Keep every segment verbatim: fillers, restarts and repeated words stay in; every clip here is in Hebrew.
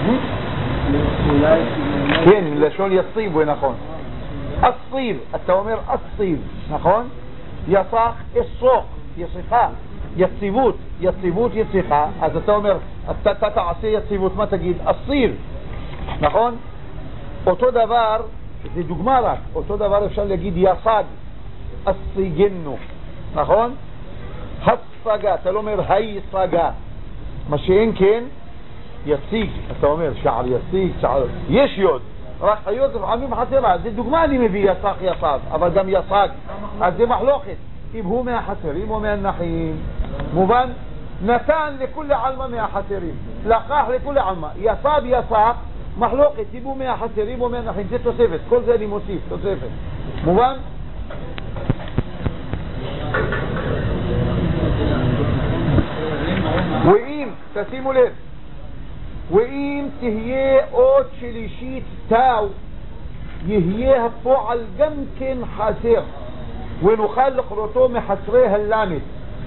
כן, לשון יציב, נכון. אסיב, אתה אומר אסיב, נכון? יסח, אסוך, יסיחה, יציבות, יציבות יציחה, אז אתה אומר, אתה, אתה תעשה יציבות, מה תגיד? אסיב, נכון? אותו דבר, זה דוגמה רק, אותו דבר אפשר להגיד יסג, אסיגנו, נכון? הסגה, אתה לא אומר היסגה, מה שאין כן, יציג, אתה אומר שער יציג, שער, יש יוד, רק היוד לפעמים חסרה, זה דוגמה אני מביא יסח יסג, אבל גם יסג, אז זה מחלוקת, אם הוא מהחסרים או מהנחים, מובן? נתן לכל עלמה מהחסרים, לקח לכל עלמה, יסב יסח, מחלוקת, אם הוא מהחסרים או מהנחים, זה תוספת, כל זה אני מוסיף, תוספת, מובן? ואם, תשימו לב, ואם תהיה עוד שלישית תאו, יהיה הפועל גם כן חסר, ונוכל לכרותו מחסרי הלמד.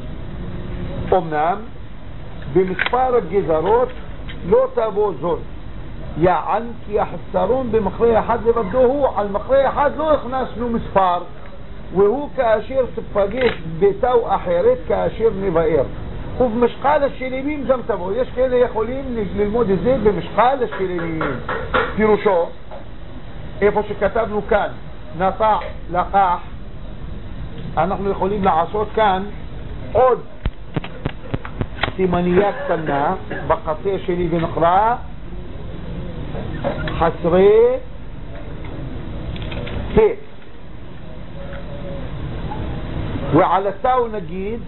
אמנם, במספר הגזרות לא תבוא זאת, יען כי החסרון במחרה אחד לבדו הוא, על מחרה אחד לא הכנסנו מספר, והוא כאשר תפגש בתאו אחרת כאשר נבאר. ובמשקל השלמים גם תבוא, יש כאלה יכולים ללמוד את זה במשקל השלמים. פירושו, איפה שכתבנו כאן, נטע, לקח, אנחנו יכולים לעשות כאן עוד סימניה קטנה בקצה שלי ונקרא חסרי ת. ועל התאו נגיד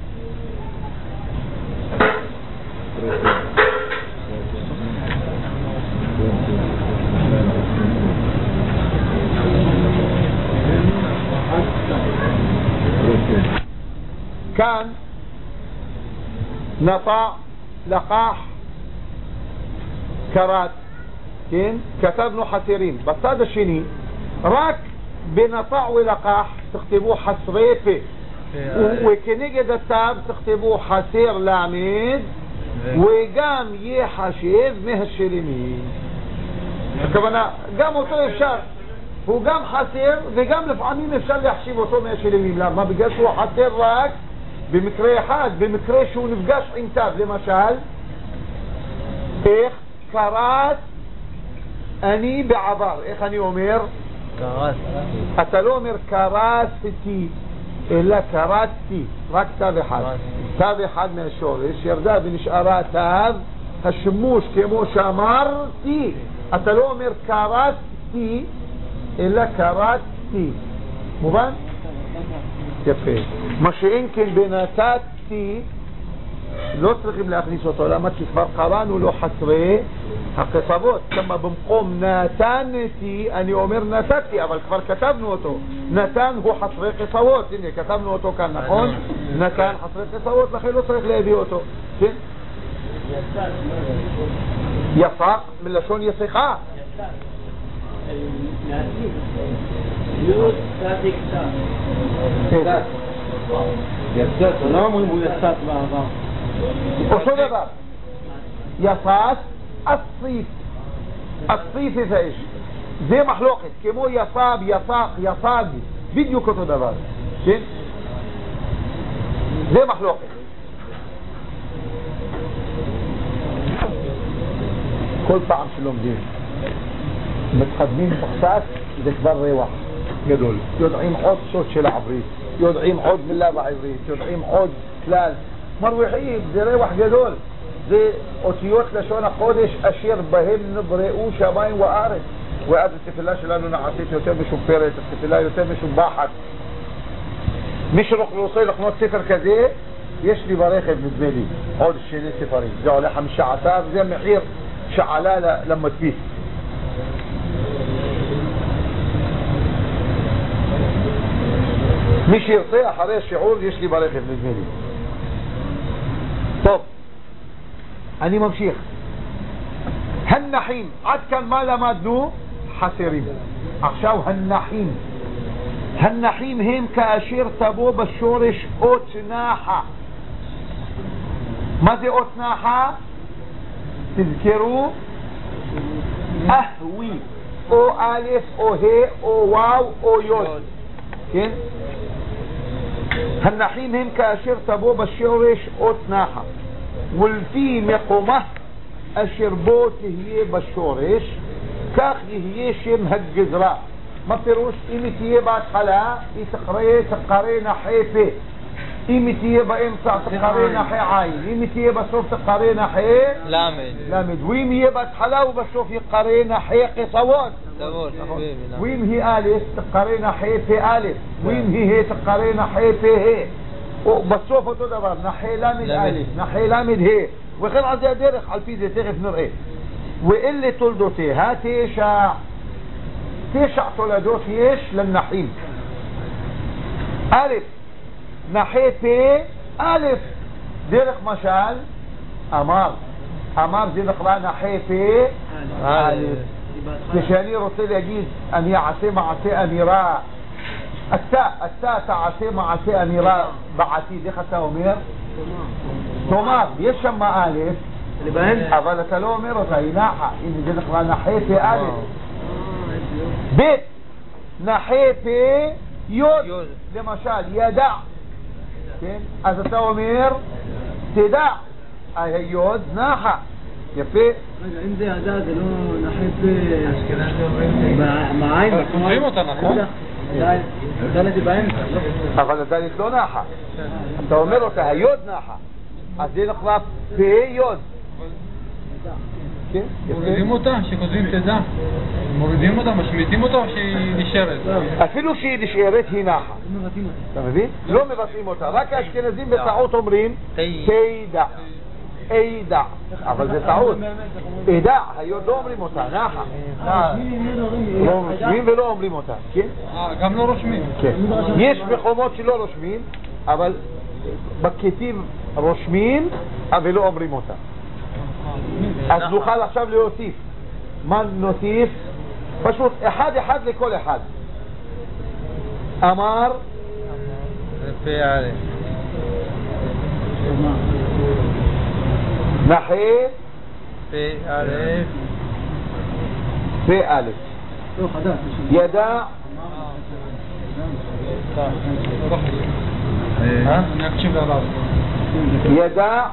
כאן נטע, לקח, קראת, כן? כתבנו חסרים. בצד השני, רק בנטע ולקח תכתבו חסרי פה, וכנגד התו תכתבו חסר לעמד, וגם יחשב מהשלמים. הכוונה, גם אותו אפשר, הוא גם חסר וגם לפעמים אפשר להחשיב אותו מהשלמים. למה? בגלל שהוא חסר רק במקרה אחד, במקרה שהוא נפגש עם תו. למשל, איך קראת אני בעבר, איך אני אומר? קראת. אתה לא אומר קראתי, אלא קראתי, רק תו אחד, תו אחד מהשורש, ירדה ונשארה תו, השימוש כמו שאמרתי, אתה לא אומר קראתי, אלא קראתי, מובן? יפה. מה שאין כן בנתתי, לא צריכים להכניס אותו, למה שכבר קראנו לו חסרי הכתבות, כמה במקום נתנתי, אני אומר נתתי, אבל כבר כתבנו אותו. נתן הוא חסרי כתבות, הנה, כתבנו אותו כאן, נכון? נתן חסרי כתבות, לכן לא צריך להביא אותו. כן? יסק, מלשון יסחה. יסק, לא אומרים הוא יסק בעבר. אותו דבר. יסק, אסיף. אסיף איזה איש. זה מחלוקת, כמו יסב, יסק, יסג, בדיוק אותו דבר. כן? זה מחלוקת. כל פעם שלומדים מתחדמים קצת, זה כבר רווח גדול. יודעים עוד סוד של העברית, יודעים עוד מילה בעברית, יודעים עוד כלל. מרוויחים, זה רווח גדול. זה אותיות לשון הקודש אשר בהם נבראו שמיים וארץ. ואז התפילה שלנו נעשית יותר משופרת, התפילה יותר משובחת. מי שרוצה לקנות ספר כזה, יש לי ברכב נדמה לי עוד שני ספרים, זה עולה חמישה עשר, וזה המחיר שעלה למדפיס. מי שירצה אחרי השיעור יש לי ברכב נדמה לי. טוב, אני ממשיך. הנחים, עד כאן מה למדנו? חסרים. עכשיו הנחים. הנחים הם כאשר תבוא בשורש אות נחה. מה זה אות נחה? תזכרו, אהווי, או א' או ה' או וואו או יוד. כן? הנחים הם כאשר תבוא בשורש אות נחה, ולפי מקומה אשר בו תהיה בשורש, כך יהיה שם הגזרה. מה פירוש? אם תהיה בהתחלה, היא תקרא תקרא נחי פה. אם תהיה באמצע תקרא נחי עין. אם תהיה בסוף תקרא נחי למד. למד. ואם יהיה בהתחלה ובסוף יקרא נחי קצוות. ואם היא א' תקרא נחי פה א'. ואם היא ה' תקרא נחי פה ה'. ובסוף אותו דבר, נחי למד א', נחי למד ה'. וכן על זה הדרך, על פי זה תכף נראה. ואלה תולדותיה תשע. תשע תולדות יש לנחים. א', נחי פה א', דרך משל אמר. אמר זה נקרא נחי פה א'. כשאני רוצה להגיד אני אעשה מעשה אמירה, אתה, אתה תעשה מעשה אמירה בעתיד, איך אתה אומר? תאמר, יש שם א', אבל אתה לא אומר אותה, היא נחה. אם זה נקרא נחי פה א'. ב', נחי פה יוד, למשל ידע, כן? אז אתה אומר תדע, היוד נחה. יפה. רגע, אם זה ידע זה לא נחי פה מעין, כותבים אותה, נכון? דלת היא באמצע. אבל הדלת לא נחה, אתה אומר אותה היוד נחה, אז זה נקרא פה יוד. מורידים אותה, שכותבים תדע, מורידים אותה, משמיטים אותה או שהיא נשארת? אפילו שהיא נשארת היא נחה. אתה מבין? לא מבטאים אותה, רק האשכנזים בטעות אומרים תדע, אידע, אבל זה טעות. אידע, היוד לא אומרים אותה, נחה. לא רושמים ולא אומרים אותה, כן? גם לא רושמים. יש מקומות שלא רושמים, אבל בכתיב רושמים, אבל לא אומרים אותה. אז נוכל עכשיו להוסיף. מה נוסיף? פשוט אחד אחד לכל אחד. אמר פה א', נחי פה א', פה א', ידע אני אקשיב לרב. ידע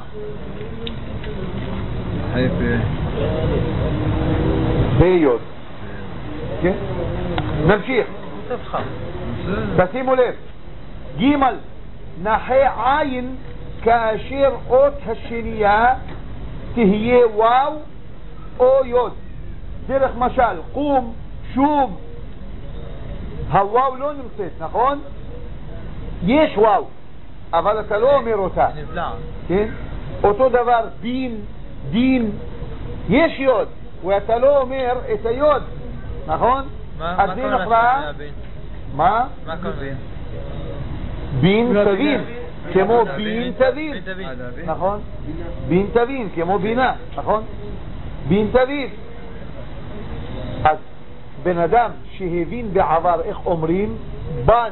פה יוד. כן? נמשיך. תשימו לב. ג' נחי עין כאשר אות השנייה תהיה וואו או יוד. דרך משל, קום, שוב, הוואו לא נמצאת, נכון? יש וואו, אבל אתה לא אומר אותה. כן? אותו דבר, דין, דין, יש יוד, ואתה לא אומר את היוד, נכון? אז זה נקרא... מה? מה קוראים? בין תבין, כמו בין תבין, נכון? בין תבין, כמו בינה, נכון? בין תבין. אז בן אדם שהבין בעבר, איך אומרים? בן.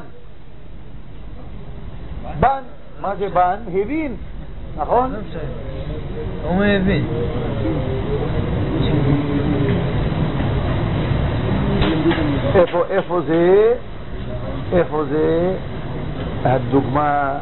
בן, מה זה בן? הבין, נכון? הוא מבין. איפה, איפה זה? איפה זה? הדוגמה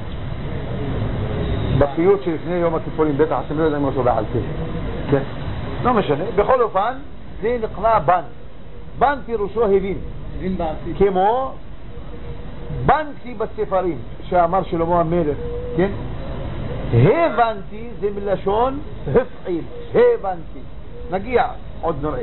בפיוט שלפני יום הכיפורים, בטח אתם לא יודעים אותו בעל פה. כן? לא משנה. בכל אופן, זה נקרא בן. בן פירושו הבין. הבין בעתיד. כמו בנתי בספרים, שאמר שלמה המלך, כן? הבנתי זה מלשון הפעיל. הבנתי. נגיע, עוד נראה.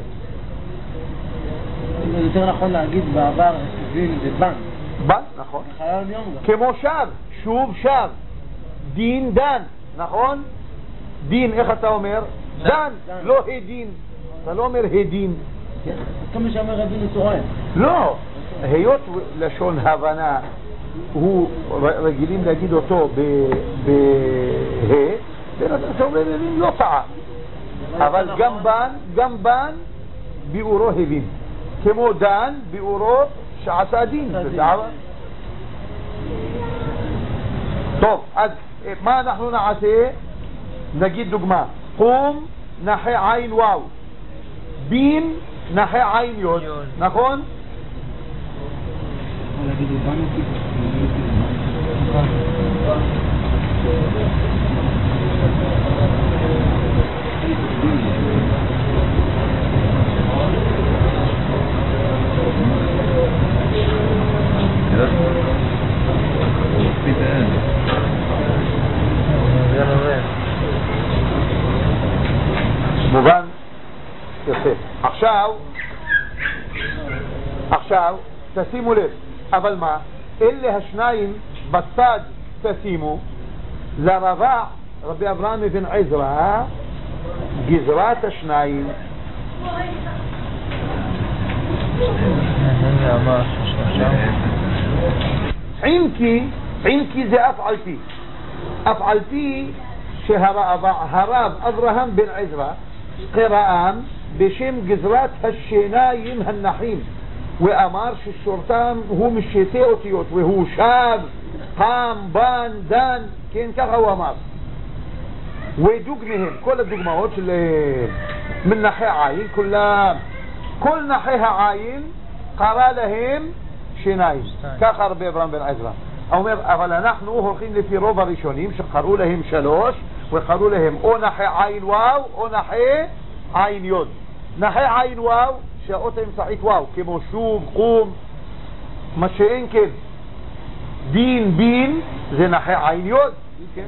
יותר נכון להגיד בעבר, הבין זה בן. בן, נכון. חייל יום גם. כמו שב, שוב שב. דין דן, נכון? דין, איך אתה אומר? דן, לא הדין. אתה לא אומר הדין. כמה שאומר הדין הוא טועה. לא, היות לשון הבנה, הוא רגילים להגיד אותו בה, אתה אומר הבין לא טעה. אבל גם בן, גם בן, ביאורו הבין. כמו דן, ביאורו שעשה דין. טוב, אז מה אנחנו נעשה? נגיד דוגמה. קום נחי עין וואו. בין נחי עין יוד, נכון? מובן? יפה. עכשיו, עכשיו, תשימו לב, אבל מה? אלה השניים בצד תשימו, לרבע, רבי אברהם אבן עזרא, גזרת השניים. עינקי, עינקי זה אף על פי. אף על פי שהרב אברהם בן עזרא קראם בשם גזרת השיניים הנחים, ואמר ששורתם הוא משתי אותיות, והוא שב, חם, בן, דן, כן, ככה הוא אמר. ודוגמיהם, כל הדוגמאות של מן נחי עין, כולם, כל נחי העין קרא להם שיניים, ככה רבי אברהם בן עזרא. הוא אומר, אבל אנחנו הולכים לפי רוב הראשונים שקראו להם שלוש, וקראו להם או נחי עין וואו או נחי עין יוד. נחי עין וואו שהאות האמצעית וואו, כמו שוב, קום, מה שאין כן דין בין זה נחי עין יוד, כן?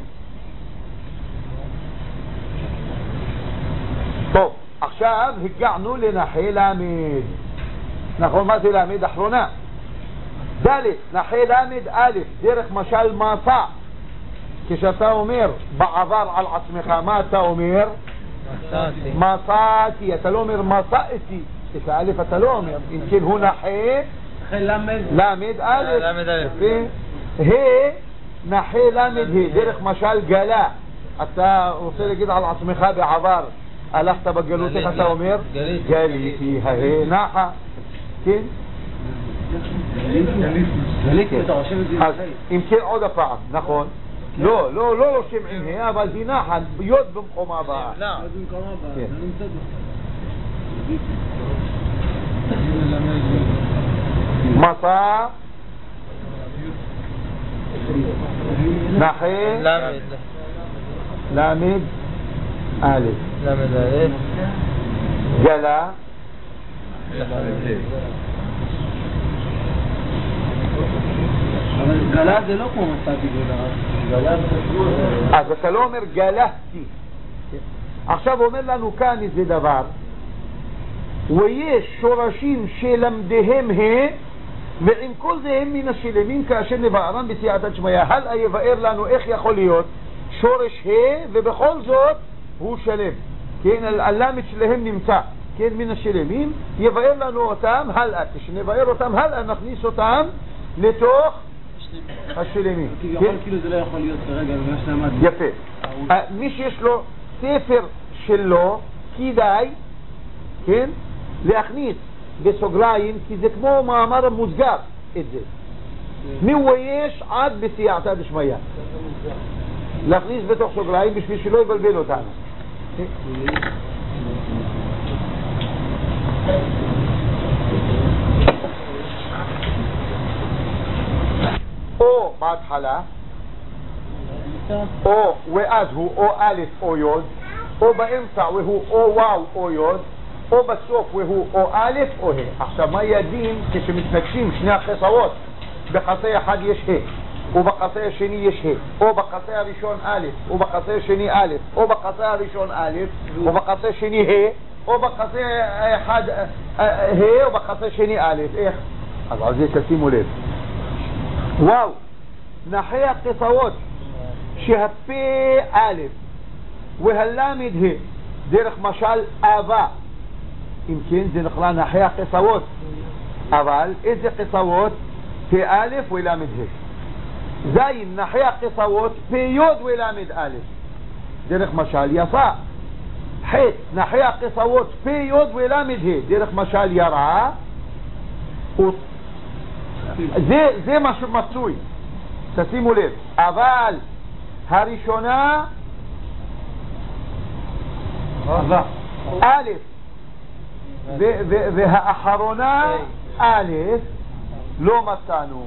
טוב, עכשיו הגענו לנחי למד. נכון, מה זה למד? אחרונה. ד' נחי למד א', דרך משל מסע. כשאתה אומר בעבר על עצמך, מה אתה אומר? מסעתי. מסעתי, אתה לא אומר מסעתי. את האלף אתה לא אומר. אם כן הוא נחי למד. למד א'. למד א'. ה' נחי למד ה', דרך משל גלה. אתה רוצה להגיד על עצמך בעבר, הלכת בגלות, איך אתה אומר? גליתי, ה' נחה. כן? אז אם כן עוד הפעם, נכון? לא, לא, לא רושם עם ה', אבל היא נחה, יוד במקומה הבאה. מסע נחי למד א', למד א', גלה אבל גלה זה לא כמו מצאתי גלה. אז אתה לא אומר גלהתי. עכשיו אומר לנו כאן איזה דבר, ויש שורשים שלמדיהם ה, ועם כל זה הם מן השלמים כאשר נבערם בסייעתא דשמיא. הלאה יבאר לנו איך יכול להיות שורש ה ובכל זאת הוא שלם, כן, הלמד שלהם נמצא, כן, מן השלמים. יבאר לנו אותם הלאה, כשנבאר אותם הלאה נכניס אותם לתוך השלמים. כאילו זה לא יכול להיות כרגע במה שלמד. יפה. מי שיש לו ספר שלו כדאי, כן, להכניס בסוגריים, כי זה כמו מאמר מוסגר את זה, מוויש עד בסייעתא דשמיא, להכניס בתוך סוגריים בשביל שלא יבלבל אותנו. או בהתחלה, או ואז הוא או א' או יוד, או באמצע והוא או וואו או יוד, או בסוף והוא או א' או ה'. עכשיו מה ידין כשמתנגשים שני החסרות? בחסה אחד יש ה', ובחסה השני יש ה', או בחסה הראשון א', ובחסה השני א', או בחסה הראשון א', ובחסה השני ה', או בחסה אחד ה', ובחסה השני א'. איך? אז על זה תשימו לב. וואו, נחי החסרות שהפה א' והלמד ה', דרך משל אהבה, אם כן זה נקרא נחי החסרות. אבל איזה חסרות? פה א' ולמד ה'. זין נחי החסרות פה יוד ולמד א', דרך משל יפה. ח' נחי החסרות פה יוד ולמד ה', דרך משל ירע. זה זה מה שמצוי, תשימו לב. אבל הראשונה א' והאחרונה א' לא מצאנו.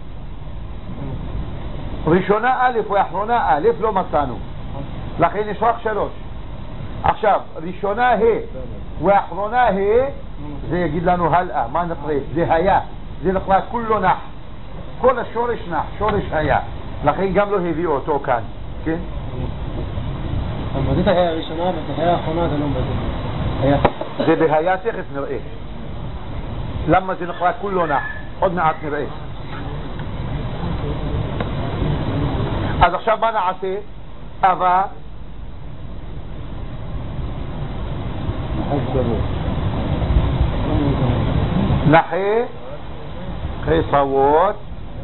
ראשונה א' ואחרונה א' לא מצאנו, לכן יש רק שלוש. עכשיו ראשונה ה' ואחרונה ה' זה יגיד לנו הלאה, מה נקרא? זה היה, זה נקרא כולו נח, כל השורש נח, שורש היה, לכן גם לא הביאו אותו כאן, כן? אבל זה היה הראשונה וזה היה האחרונה, זה לא היה. זה בהיה, תכף נראה למה זה נקרא כולו נח, עוד מעט נראה. אז עכשיו מה נעשה? אבל נחי חסרות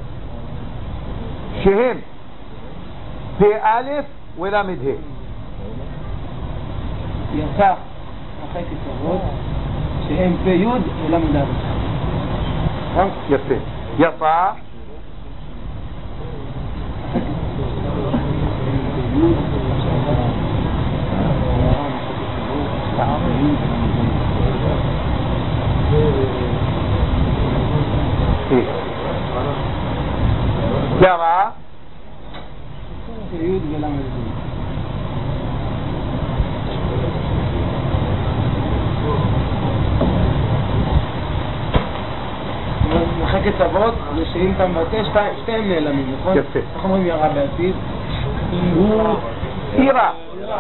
שהם פ' א' ולמד ה'. יצא נחי חסרות שהם פ' י' ולמד א'. יפה. יצא קרא י' ולמד מחקת אבות לשאים אתה מבטא שתיים נעלמים, נכון? יפה. איך אומרים ירה בעתיד? ירה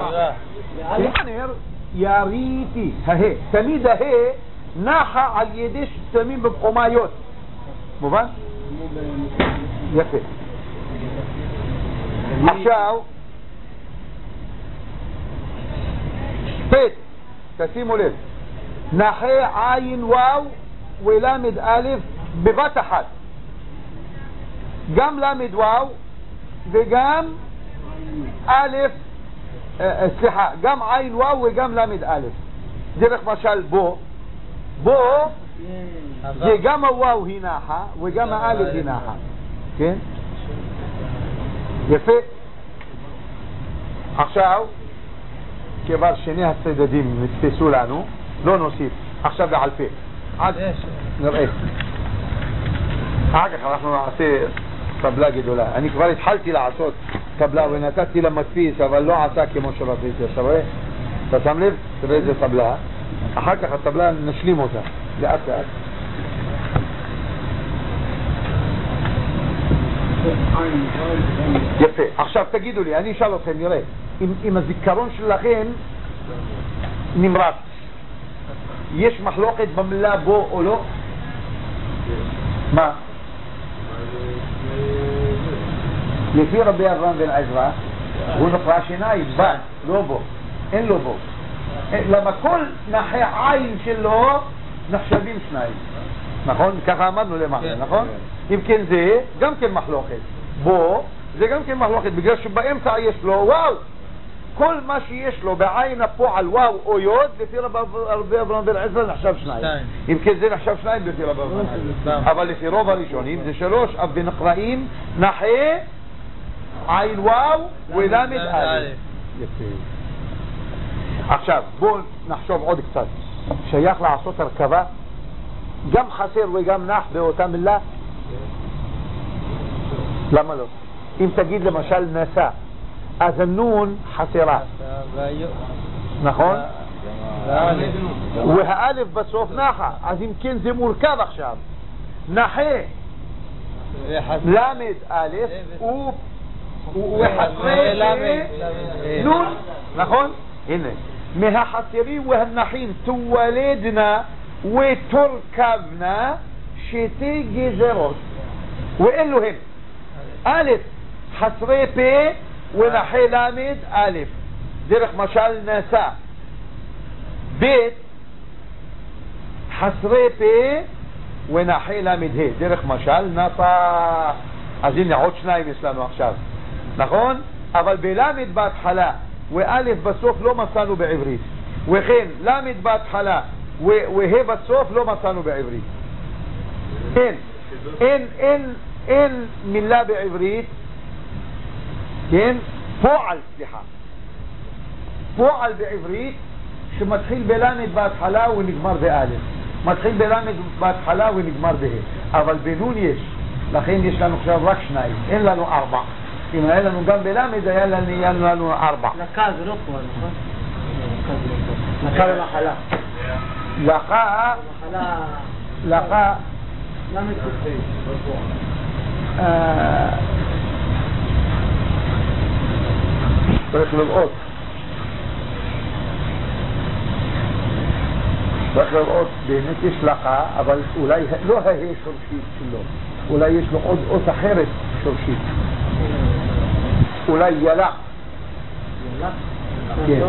יריתי, הה תמיד הה נחה על ידי שמים במקומיות, מובן? יפה. עכשיו פת, תשימו לב, נחה עין וואו ולמד א' בבת אחת, גם למד וואו וגם א', סליחה, גם עין וואו וגם למד א'. דרך משל בו, בו זה גם הוואו היא נחה וגם האלף היא נחה, כן? יפה. עכשיו כבר שני הצדדים נתפסו לנו, לא נוסיף עכשיו בעל פה, עד נראה אחר כך אנחנו נעשה טבלה גדולה. אני כבר התחלתי לעשות טבלה ונתתי למדפיס אבל לא עשה כמו שרציתי. אתה רואה? אתה שם לב? תראה איזה טבלה, אחר כך הטבלה נשלים אותה לאט לאט. יפה. עכשיו תגידו לי, אני אשאל אתכם, נראה אם, אם הזיכרון שלכם נמרץ, יש מחלוקת במילה בו או לא? מה? לפי רבי אברהם בן עזרא הוא נקרא שיניים, בא, לא בו, אין לו בו. למה כל נחי עין שלו נחשבים שניים, נכון? ככה אמרנו למעלה, נכון? אם כן זה גם כן מחלוקת, בו זה גם כן מחלוקת, בגלל שבאמצע יש לו וואו, כל מה שיש לו בעין הפועל וואו או יוד לפי רבי אברהם בן עזרא נחשב שניים. אם כן זה נחשב שניים לפי רבי אברהם, אבל לפי רוב הראשונים זה שלוש, אבל ונקראים נחי עין וואו ולמד א'. יפה. עכשיו בואו נחשוב עוד קצת, שייך לעשות הרכבה גם חסר וגם נח באותה מילה? למה לא? אם תגיד למשל נסע, אז הנון חסרה, נכון? והאלף בסוף נחה, אז אם כן זה מורכב עכשיו, נחה למד א' וחסרי נון, נכון? הנה מהחסרים והנחים תוולדנה ותורכבנה שתי גזרות, ואלו הם א' חסרי פה ונחי למד א', דרך משל נסע, ב' חסרי פה ונחי למד ה', דרך משל נסע. אז הנה עוד שניים יש לנו עכשיו, נכון? אבל בלמד בהתחלה ואלף בסוף לא מצאנו בעברית, וכן למד בהתחלה וה' בסוף לא מצאנו בעברית. אין, אין, אין, אין מילה בעברית, כן? פועל, סליחה, פועל בעברית שמתחיל בלמד בהתחלה ונגמר באלף, מתחיל בלמד בהתחלה ונגמר בה', אבל בנון יש, לכן יש לנו עכשיו רק שניים, אין לנו ארבע. אם היה לנו גם בלמד היה לנו, לנו ארבע. לקה זה לא פה, נכון? לקה במחלה. לקה, לקה, למד כ"ה. צריך לראות, צריך לראות, באמת יש לקה, אבל אולי לא הה שורשית שלו, אולי יש לו עוד אות אחרת שורשית, אולי ילק. כן.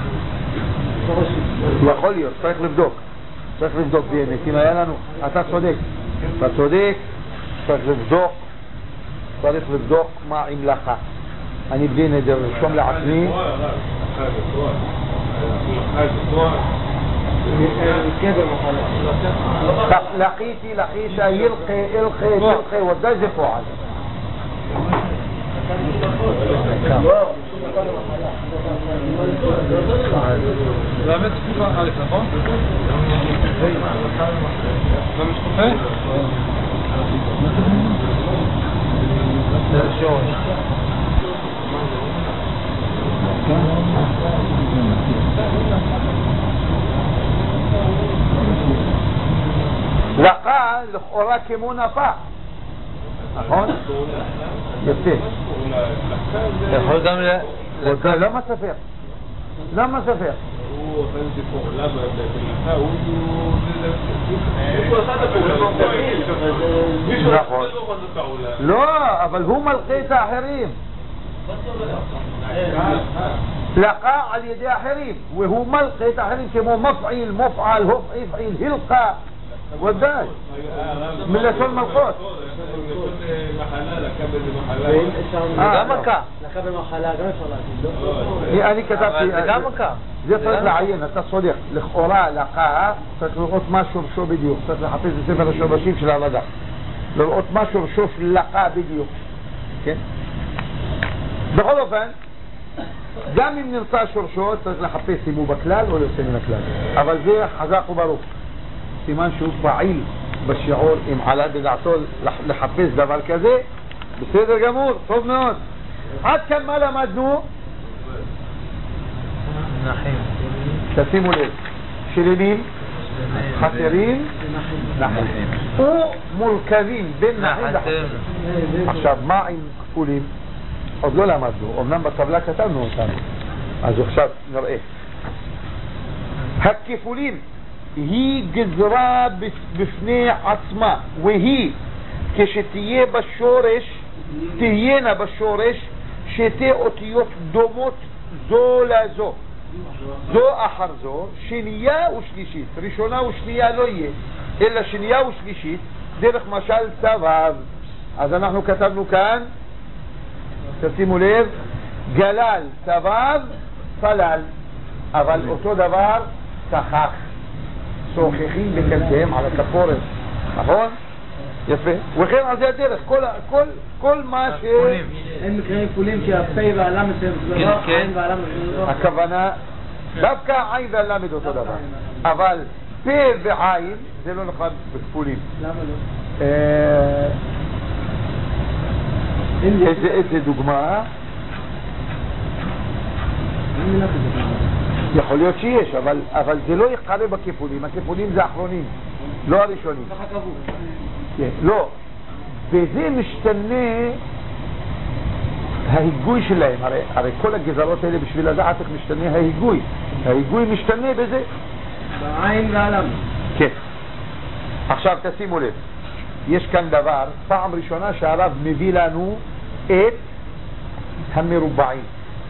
יכול להיות, צריך לבדוק, צריך לבדוק באמת, אם היה לנו, אתה צודק, אתה צודק, צריך לבדוק, צריך לבדוק מה עם לקה. אני בלי נדר, רשום לעצמי. לחיתי, לחישה, ילחי, ילחי, ילחי, ודאי זה פועל. למד תקופה א', נכון? למד תקופה? זה שורש. לקה לכאורה כמו נפה, נכון? יפה. יכול גם ל... למה ספר? למה ספר? הוא עושה את זה פה, למה? לקה הוא... נכון. לא, אבל הוא מלכה את האחרים. לקה על ידי אחרים, והוא מלכה את האחרים כמו מפעיל, מפעל, הפעיל, הלכה, ודאי, מלשון מלכות. מחלה, לקה באיזה מחלה. גם מכה. לקה במחלה, גם אפשר להגיד, לא? אני כתבתי, זה גם מכה. זה צריך לעיין, אתה צודק, לכאורה לקה, צריך לראות מה שורשו בדיוק, צריך לחפש בספר השורשים של המדע, לראות מה שורשו של לקה בדיוק, כן? בכל אופן, גם אם נמצא שורשו, צריך לחפש אם הוא בכלל או יוצא מן הכלל. אבל זה חזק וברוך. סימן שהוא פעיל בשיעור, אם עלה בדעתו לחפש דבר כזה, בסדר גמור, טוב מאוד. עד כאן מה למדנו? נחים. תשימו לב, שרירים, חסרים, נחים. ומורכבים בין נחים לחסרים. עכשיו, מה עם כפולים? עוד לא למדנו, אמנם בטבלה כתבנו אותנו, אז עכשיו נראה. הכפולים היא גזרה בפני עצמה, והיא כשתהיה בשורש, תהיינה בשורש שתי אותיות דומות זו לזו, זו אחר זו, שנייה ושלישית, ראשונה ושנייה לא יהיה, אלא שנייה ושלישית, דרך משל סבב. אז אנחנו כתבנו כאן, תשימו לב, גלל, סבב, פלל, אבל אותו דבר, שכח, שוכחים בקלטיהם על הכפורת, נכון? יפה. וכן על זה הדרך, כל, כל, כל מה ש... אין מקרים כפולים כי הפה והלם מסוים, כן, הכוונה, דווקא העין והלמד אותו דבר, אבל פה ועין זה לא נכון בכפולים. למה לא? איזה, איזה דוגמה? יכול להיות שיש, אבל, אבל זה לא יקרה בכפולים, הכפולים זה האחרונים, לא הראשונים. ככה קבעו. כן, לא. וזה משתנה ההיגוי שלהם, הרי, הרי כל הגזרות האלה בשביל לדעת איך משתנה ההיגוי. ההיגוי משתנה בזה. בעין והלם. כן. עכשיו תשימו לב, יש כאן דבר, פעם ראשונה שהרב מביא לנו את המרובעים.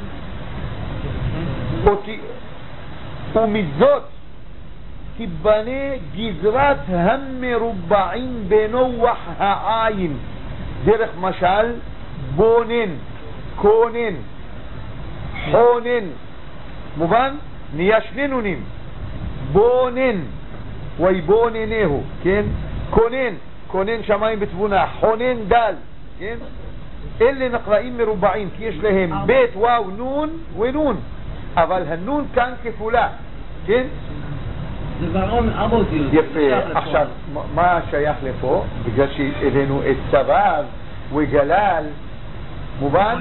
ומזאת תיבנה גזרת המרובעים בנוח העין, דרך משל בונן, קונן, חונן, מובן? נהיה שני נונים, בונן ויבוננהו, כן? קונן, קונן שמיים בתבונה, חונן דל, כן? אלה נקראים מרובעים כי יש להם בית וואו נון ונון, אבל הנון כאן כפולה, כן? זה ברון ארבע אותיות. יפה. עכשיו, מה שייך לפה? בגלל שהבאנו את צבב וגלל, מובן?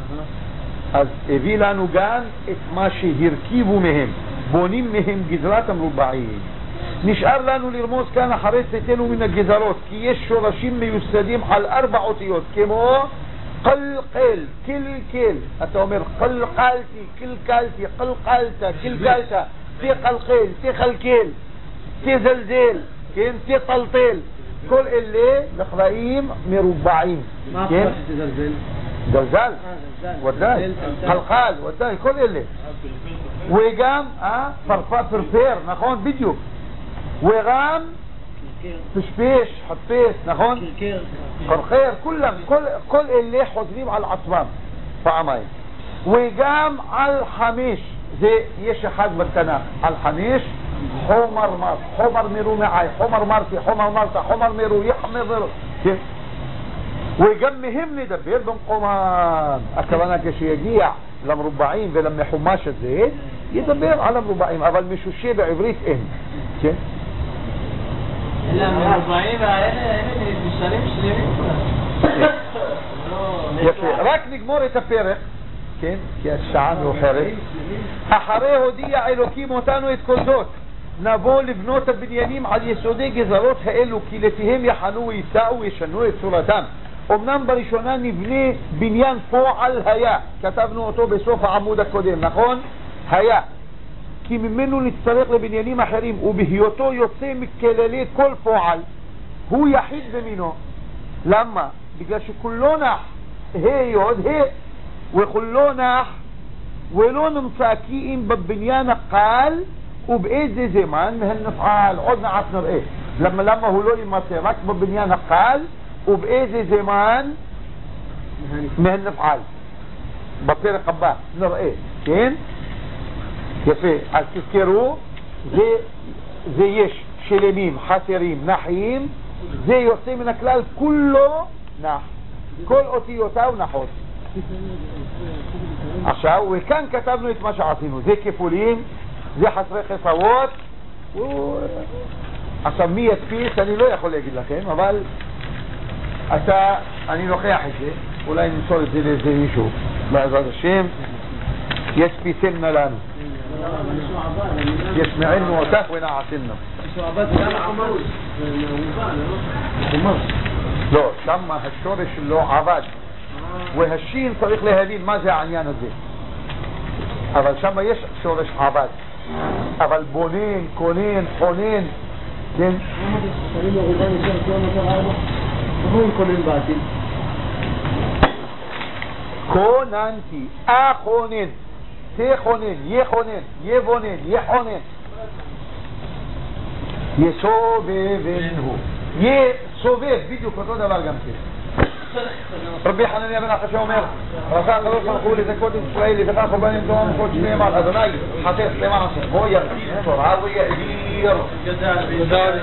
אז הביא לנו גם את מה שהרכיבו מהם, בונים מהם גזרת המרובעים. נשאר לנו לרמוז כאן אחרי צאתנו מן הגזרות, כי יש שורשים מיוסדים על ארבע אותיות, כמו קלקל, קלקל. אתה אומר קלקלתי, קלקלתי, קלקלת, קלקלת, תקלקל, תחלקל, תזלזל, כן, תטלטל. כל אלה נקראים מרובעים. מה הפרש שתזלזל? זלזל, ודאי, קלקל, ודאי, כל אלה. וגם, אה, פרפה פרפר, נכון, בדיוק. וגם פשפש, חפש, נכון? קרקר, כולם, כל, כל אלה חוזרים על עצמם פעמיים. וגם על חמש, זה יש אחד בתנ"ך, על חמש, חומר מר, חומר מרו מעי, חומר מרתי, חומר מרתה, חומר מרו, יחמר מרו, כן? וגם מהם נדבר במקומם. הכוונה כשיגיע למרובעים ולמחומש הזה, ידבר על המרובעים, אבל משושה בעברית אין, כן? אלה המרובעים והאלה, אלה נשארים שלמים כולם. יפה, רק נגמור את הפרק, כן? כי השעה מאוחרת. אחרי הודיע אלוקים אותנו את כל זאת, נבוא לבנות הבניינים על יסודי גזרות האלו, כי לפיהם יחנו ויסעו וישנו את צורתם. אמנם בראשונה נבנה בניין פועל היה, כתבנו אותו בסוף העמוד הקודם, נכון? היה. כי ממנו נצטרך לבניינים אחרים, ובהיותו יוצא מכללי כל פועל, הוא יחיד במינו. למה? בגלל שכולו נח, ה' יוד ה', וכולו נח, ולא נמצא כי אם בבניין הקל, ובאיזה זמן מהנפעל, עוד מעט נראה. למה, למה הוא לא ימצא רק בבניין הקל, ובאיזה זמן מהנפעל. בפרק הבא נראה, כן? יפה, אז תזכרו, זה, זה יש שלמים, חסרים, נחים, זה יוצא מן הכלל, כולו נח, כל אותיותיו נחות. עכשיו, וכאן כתבנו את מה שעשינו, זה כפולים, זה חסרי חסרות, ו... עכשיו מי ידפיס, אני לא יכול להגיד לכם, אבל אתה, אני לוקח את זה, אולי נמסור את זה לאיזה מישהו, בעזרת השם, ידפיסנה לנו. ישמענו אותך ונעשינו. לא, שם השורש שלו עבד, והשין צריך להבין מה זה העניין הזה, אבל שם יש שורש עבד, אבל בונן, קונן, חונן, כן? קוננתי, אחונן, תכונן, יכונן, יבונן, יחונן, יסובבנו, יסובב, בדיוק אותו דבר גם כן. רבי חנניה בן עקשיא אומר, רצה הקדוש ברוך הוא לזכות את ישראל, לבטח קורבנים תורה וכל שניהם על אדוני חפש למעשה, בוא ירחיב תורה ויעביר